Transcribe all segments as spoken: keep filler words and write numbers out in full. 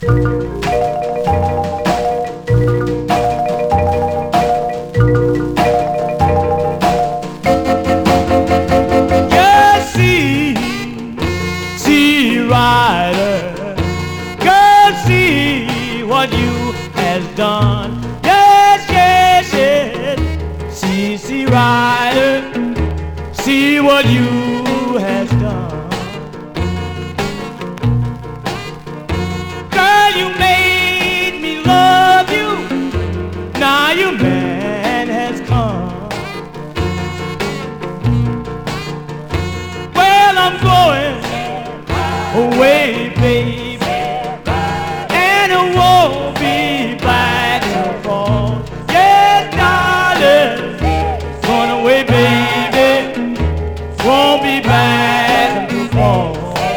Yes, see, see, rider, girl, see what you has done. Yes, yes, yes, see, see, rider, see what you has done. Girl, you made me love you. Now your man has come. Well, I'm going away, baby, and it won't be back no more. Yes, darling, going away, baby, won't be back no more.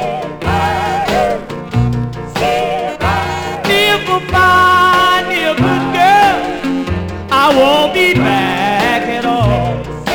If I find me a good girl, I won't be back at all.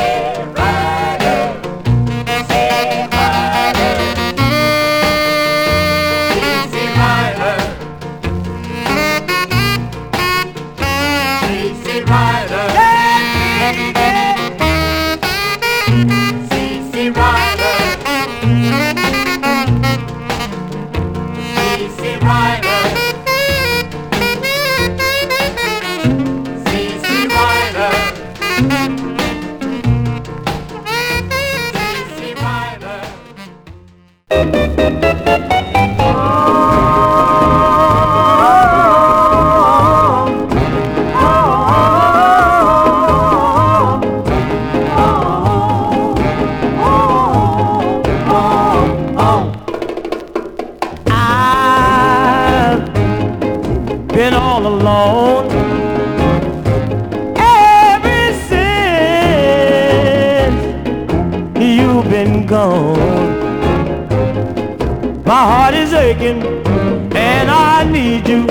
Been all alone ever since you've been gone. My heart is aching and I need you